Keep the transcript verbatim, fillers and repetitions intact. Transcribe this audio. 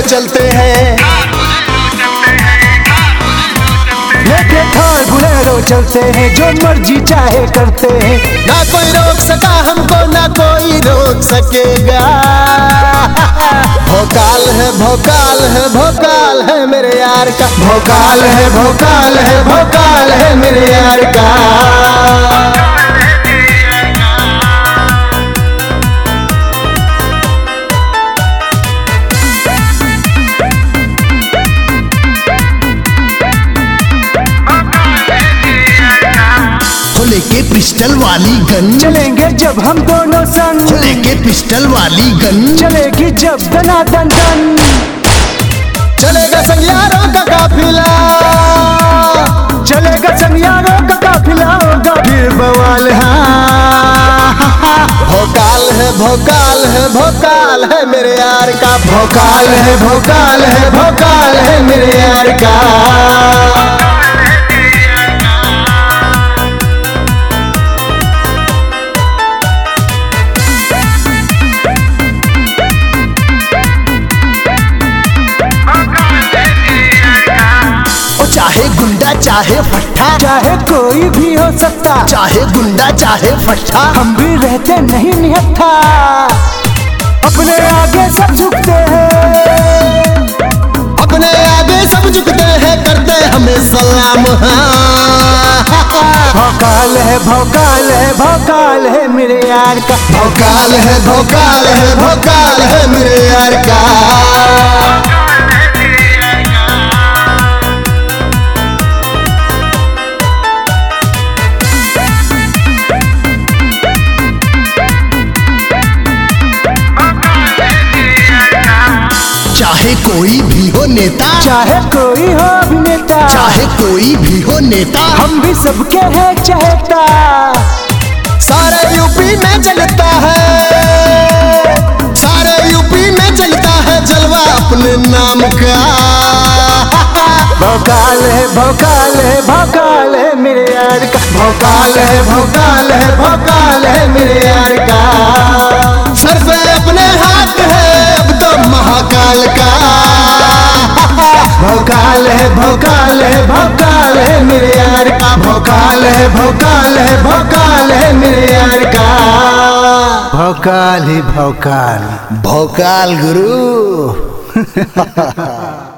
चलते हैं, लेके थार बुलेरो चलते हैं, जो मर्जी चाहे करते हैं। ना कोई रोक सका हमको, ना कोई रोक सकेगा। भोकाल है भोकाल है भोकाल है मेरे यार का, भोकाल है भोकाल है भोकाल है मेरे यार का। लेके पिस्टल वाली गन चलेंगे जब हम दोनों संग, लेके पिस्टल वाली गन चलेगी जब दना दन दन। चलेगा संग का काफिला, चलेगा संग यारों का काफिला, होगा फिर बवाल। हाँ भोकाल है भोकाल है भोकाल है मेरे यार का, भोकाल है भोकाल है भोकाल है मेरे यार का। चाहे गुंडा चाहे फट्टा, चाहे कोई भी हो सकता, चाहे गुंडा चाहे फट्टा, हम भी रहते नहीं निहत्था। अपने आगे सब झुकते हैं, अपने आगे सब झुकते हैं, करते हमें सलाम। भोकाल है भोकाल है भोकाल है मेरे यार का, भोकाल है भोकाल है भोकाल है मेरे यार का। चाहे कोई भी हो नेता, चाहे कोई हो अभिनेता, चाहे कोई भी हो नेता, हम भी सबके हैं चहेता। सारे यूपी में चलता है, सारे यूपी में चलता है जलवा अपने नाम का। भोकाल है भोकाल है भोकाल है मेरे यार का, भोकाल है भोकाल है भोकाल है मेरे यार का। सर पे अपने हाथ है अब तो महाकाल का। भोकाल है भोकाल है भोकाल है मेरे यार का, भोकाल है भोकाल है भोकाल है मेरे यार का। भोकाल ही भोकाल, भोकाल गुरु।